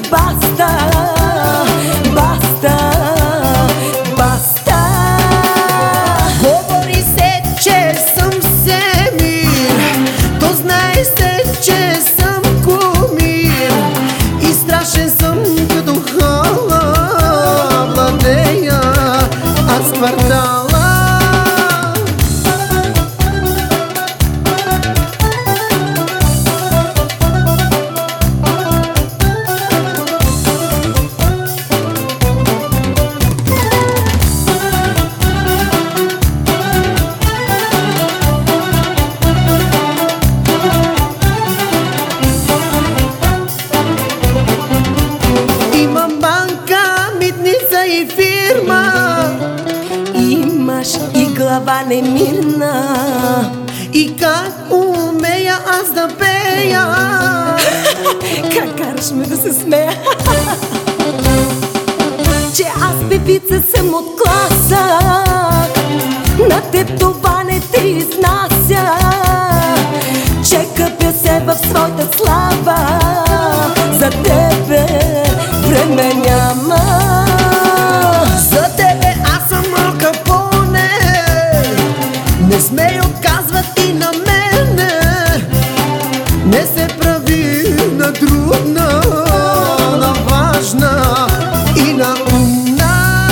баста, баста, баста. Говори се, че съм всемир, то знае се, че съм кумир и страшен съм като хала, владея аз квартала. И фирма, имаш и глава немирна. И как умея аз да пея. Как караш ме да се смея. Че аз певица съм от класа, на теб това не те изнася. Че къпя се в своята слава, за тебе време няма. Не смей отказват и на мене, не се прави на трудна, на важна и на умна.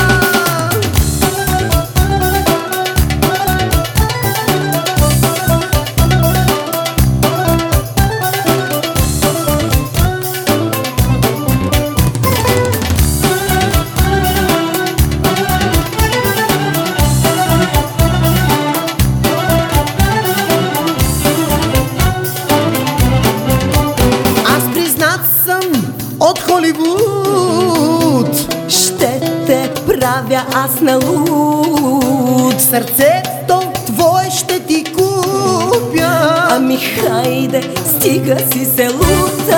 От Холивуд ще те правя аз на луд. Сърцето твое ще ти купя. Ами хайде, стига си се лутал.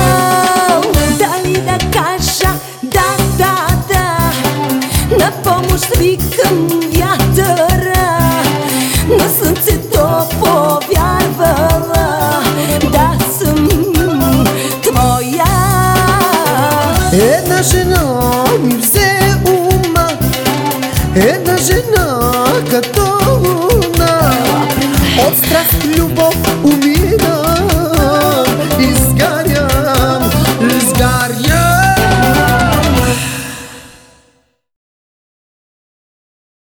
Дали да кажа да, да, да, на помощ викам вятъра, на слънцето повярвала, да съм твоя. Една жена ми взе ума, една жена като луна. От страст, любов,